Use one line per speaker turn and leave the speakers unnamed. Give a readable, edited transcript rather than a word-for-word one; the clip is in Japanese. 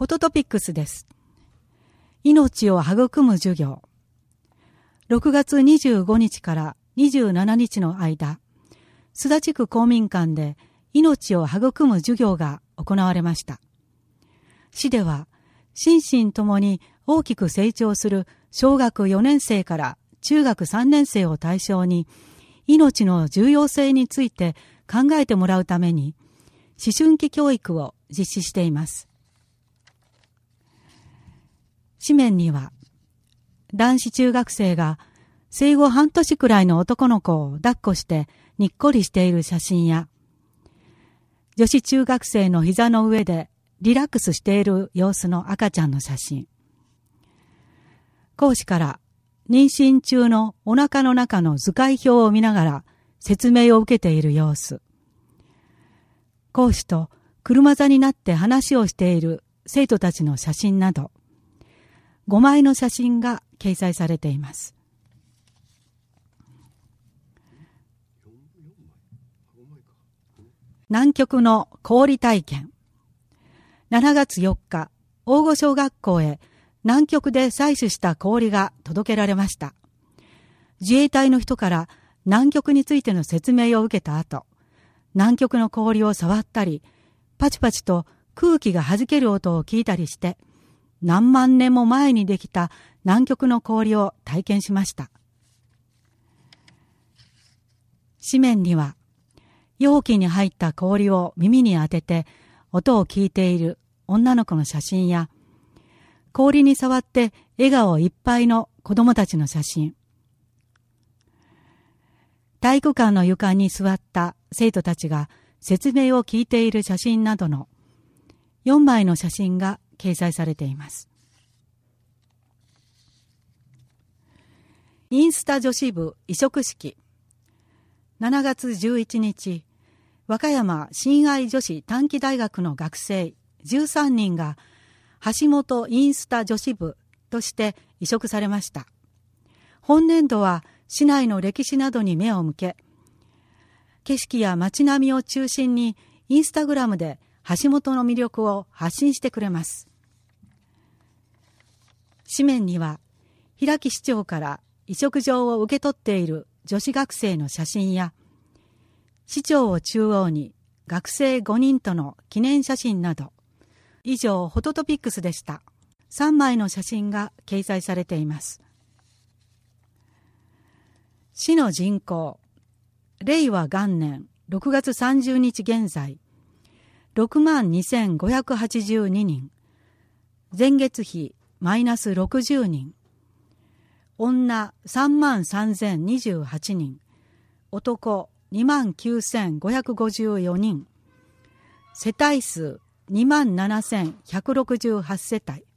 フォトトピックスです。命を育む授業。6月25日から27日の間、須田地区公民館で命を育む授業が行われました。市では、心身ともに大きく成長する小学4年生から中学3年生を対象に、命の重要性について考えてもらうために、思春期教育を実施しています。紙面には、男子中学生が生後半年くらいの男の子を抱っこしてにっこりしている写真や、女子中学生の膝の上でリラックスしている様子の赤ちゃんの写真。講師から妊娠中のお腹の中の図解表を見ながら説明を受けている様子。講師と車座になって話をしている生徒たちの写真など、5枚の写真が掲載されています。南極の氷体験。7月4日、大御小学校へ南極で採取した氷が届けられました。自衛隊の人から南極についての説明を受けた後、南極の氷を触ったり、パチパチと空気が弾ける音を聞いたりして、何万年も前にできた南極の氷を体験しました。紙面には、容器に入った氷を耳に当てて音を聞いている女の子の写真や、氷に触って笑顔いっぱいの子供たちの写真、体育館の床に座った生徒たちが説明を聞いている写真などの4枚の写真が掲載されています。インスタ女子部委嘱式。7月11日、和歌山親愛女子短期大学の学生13人が橋本インスタ女子部として委嘱されました。本年度は市内の歴史などに目を向け、景色や街並みを中心にインスタグラムで橋本の魅力を発信してくれます。紙面には、平木市長から委嘱状を受け取っている女子学生の写真や、市長を中央に学生5人との記念写真など、以上フォトトピックスでした。3枚の写真が掲載されています。市の人口、令和元年6月30日現在、62,582 人、前月比マイナス60人、女33,028人、男29,554人、世帯数27,168世帯、